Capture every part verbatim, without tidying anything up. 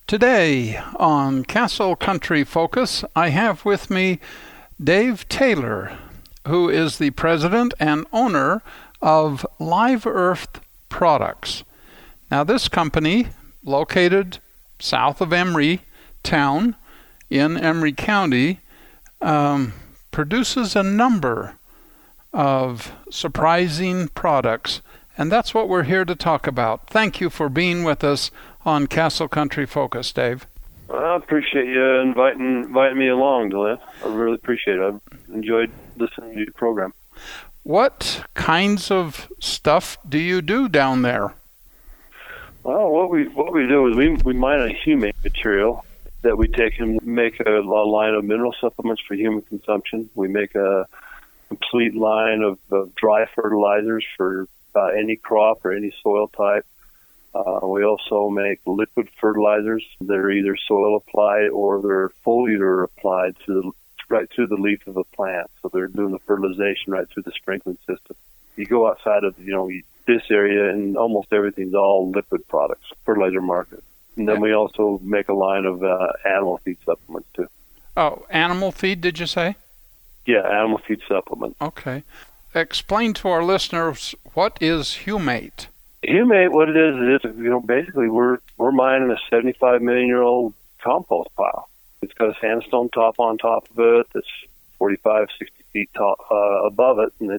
Today on Castle Country Focus, I have with me Dave Taylor, who is the president and owner of Live Earth Products. Now, this company, located south of Emery Town in Emery County, um, produces a number of surprising products, and that's what we're here to talk about. Thank you for being with us on Castle Country Focus, Dave. Well, I appreciate you inviting inviting me along, Delaney. I really appreciate it. I've enjoyed listening to your program. What kinds of stuff do you do down there? Well, what we what we do is we we mine a humate material that we take and make a, a line of mineral supplements for human consumption. We make a complete line of, of dry fertilizers for uh, any crop or any soil type. Uh, we also make liquid fertilizers that are either soil applied or they're foliar applied to the, right through the leaf of a plant. So they're doing the fertilization right through the sprinkling system. You go outside of, you know, this area and almost everything's all liquid products, fertilizer market. And then we also make a line of uh, animal feed supplements too. Oh, animal feed, did you say? Yeah, animal feed supplement. Okay. Explain to our listeners, what is humate? Humate, what it is, is you know, basically we're we're mining a seventy-five million year old compost pile. It's got a sandstone top on top of it that's forty-five, sixty feet top, uh, above it, and it's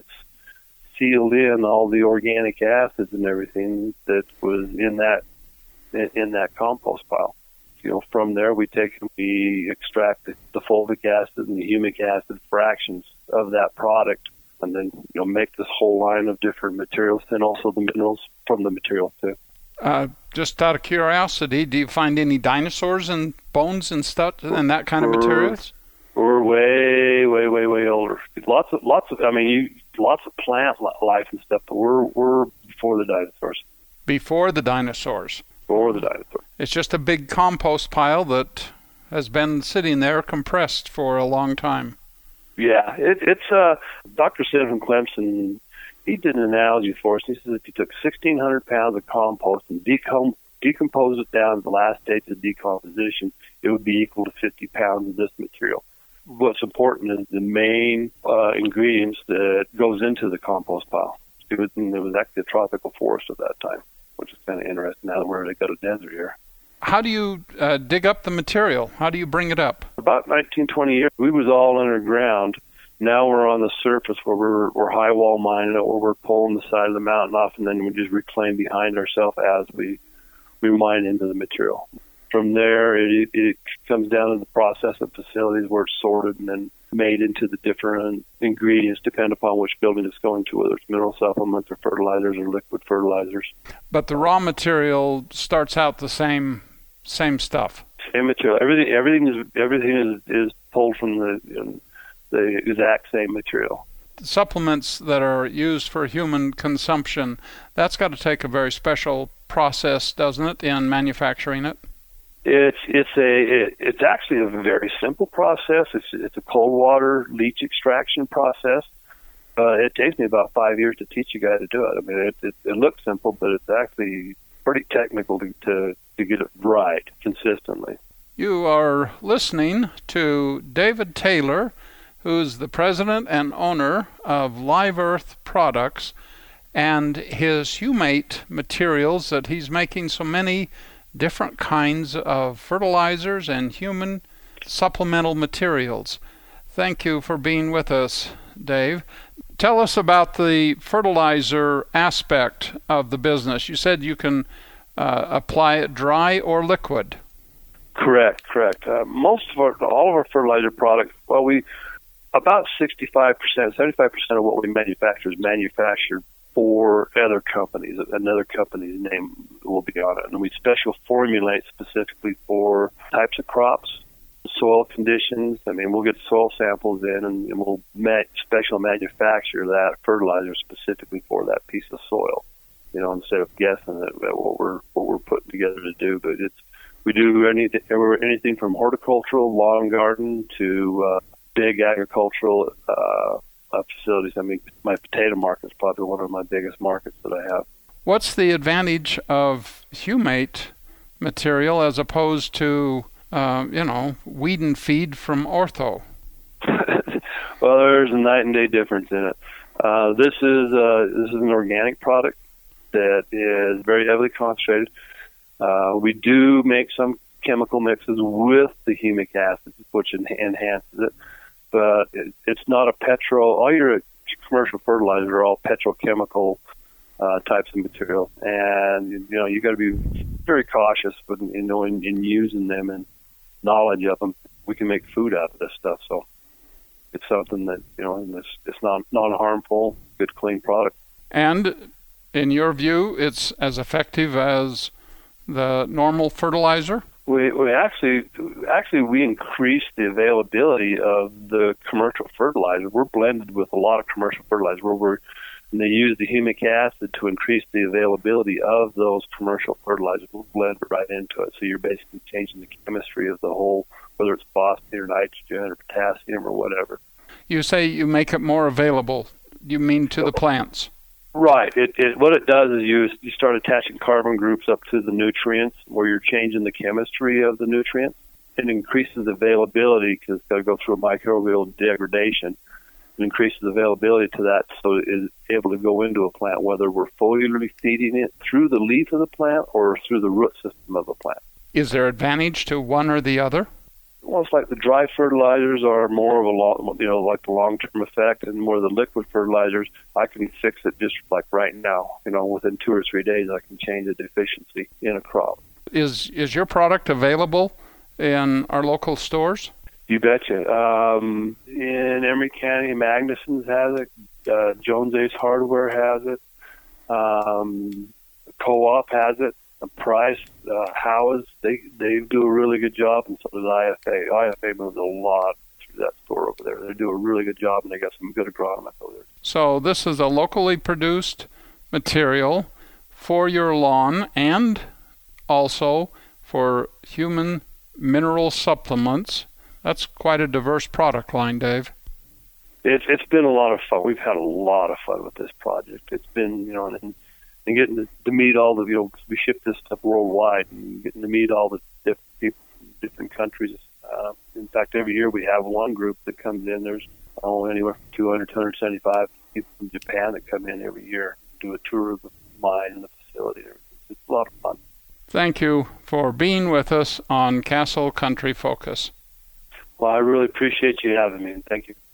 sealed in all the organic acids and everything that was in that in, in that compost pile. You know, from there we take and we extract the, the fulvic acid and the humic acid fractions of that product, and then, you know, make this whole line of different materials and also the minerals from the material too. Uh, just out of curiosity, do you find any dinosaurs and bones and stuff and that kind of we're, materials? We're way, way, way, way older. Lots of, lots of. I mean, you, lots of plant life and stuff. But we're we're before the dinosaurs. Before the dinosaurs. Before the dinosaurs. It's just a big compost pile that has been sitting there compressed for a long time. Yeah, it, it's uh, Doctor Sid from Clemson. He did an analogy for us. He says if you took sixteen hundred pounds of compost and decom- decompose it down to the last stage of decomposition, it would be equal to fifty pounds of this material. What's important is the main uh, ingredients that goes into the compost pile. It was, it was actually a tropical forest at that time, which is kind of interesting now that we're got a desert here. How do you uh, dig up the material? How do you bring it up? About nineteen, twenty years, we was all underground. Now we're on the surface where we're, we're high wall mining it, where we're pulling the side of the mountain off, and then we just reclaim behind ourselves as we we mine into the material. From there, it, it comes down to the processing facilities where it's sorted and then made into the different ingredients, depending upon which building it's going to, whether it's mineral supplements or fertilizers or liquid fertilizers. But the raw material starts out the same same stuff. Same material. Everything everything is everything is, is pulled from the you know, the exact same material. Supplements that are used for human consumption, that's got to take a very special process, doesn't it, in manufacturing it? It's it's a it, it's actually a very simple process. It's it's a cold water leach extraction process. Uh, it takes me about five years to teach a guy to do it. I mean, it it, it looks simple, but it's actually pretty technical to, to to get it right consistently. You are listening to David Taylor, who's the president and owner of Live Earth Products, and his humate materials that he's making so many different kinds of fertilizers and human supplemental materials. Thank you for being with us, Dave. Tell us about the fertilizer aspect of the business. You said you can uh, apply it dry or liquid. Correct, correct. Uh, most of our, all of our fertilizer products, well, we about sixty-five percent, seventy-five percent of what we manufacture is manufactured for other companies. Another company's name will be on it. And we special formulate specifically for types of crops, soil conditions. I mean, we'll get soil samples in and, and we'll ma- special manufacture that fertilizer specifically for that piece of soil, you know, instead of guessing at, at what we're what we're putting together to do. But it's we do anything, anything from horticultural, lawn garden, to uh, big agricultural uh, uh, facilities. I mean, my potato market is probably one of my biggest markets that I have. What's the advantage of humate material as opposed to, uh, you know, weed and feed from Ortho? Well, there's a night and day difference in it. Uh, this is uh, this is an organic product that is very heavily concentrated. Uh, we do make some chemical mixes with the humic acid, which enhances it, but it, it's not a petro. All your commercial fertilizers are all petrochemical uh, types of material, and you know you got to be very cautious with you know in, in using them and knowledge of them. We can make food out of this stuff, so it's something that you know it's it's not non-harmful, good, clean product. And in your view, it's as effective as the normal fertilizer? We, we actually, actually, we increased the availability of the commercial fertilizer. We're blended with a lot of commercial fertilizer where we're, and they use the humic acid to increase the availability of those commercial fertilizers. We're blended right into it. So you're basically changing the chemistry of the whole, whether it's phosphate or nitrogen or potassium or whatever. You say you make it more available. You mean to the plants? Right. It, it what it does is you you start attaching carbon groups up to the nutrients, where you're changing the chemistry of the nutrients. It increases availability because it's got to go through a microbial degradation. It increases availability to that, so it is able to go into a plant, whether we're foliarly feeding it through the leaf of the plant or through the root system of the plant. Is there advantage to one or the other? Well, it's like the dry fertilizers are more of a long, you know, like the long-term effect, and more of the liquid fertilizers, I can fix it just like right now. You know, within two or three days, I can change the deficiency in a crop. Is is your product available in our local stores? You betcha. Um, in Emery County, Magnuson's has it. Uh, Jones Ace Hardware has it. Um, Co-op has it. Price, uh, Howes, they they do a really good job, and so does I F A. I F A moves a lot through that store over there. They do a really good job, and they got some good agronomists over there. So this is a locally produced material for your lawn and also for human mineral supplements. That's quite a diverse product line, Dave. It's it's been a lot of fun. We've had a lot of fun with this project. It's been, you know, and, and getting to, to meet all the, you know, we ship this stuff worldwide, and getting to meet all the different people from different countries. Uh, in fact, every year we have one group that comes in. There's oh, anywhere from two hundred, two hundred seventy-five people from Japan that come in every year, do a tour of the mine and the facility. It's a lot of fun. Thank you for being with us on Castle Country Focus. Well, I really appreciate you having me, and thank you.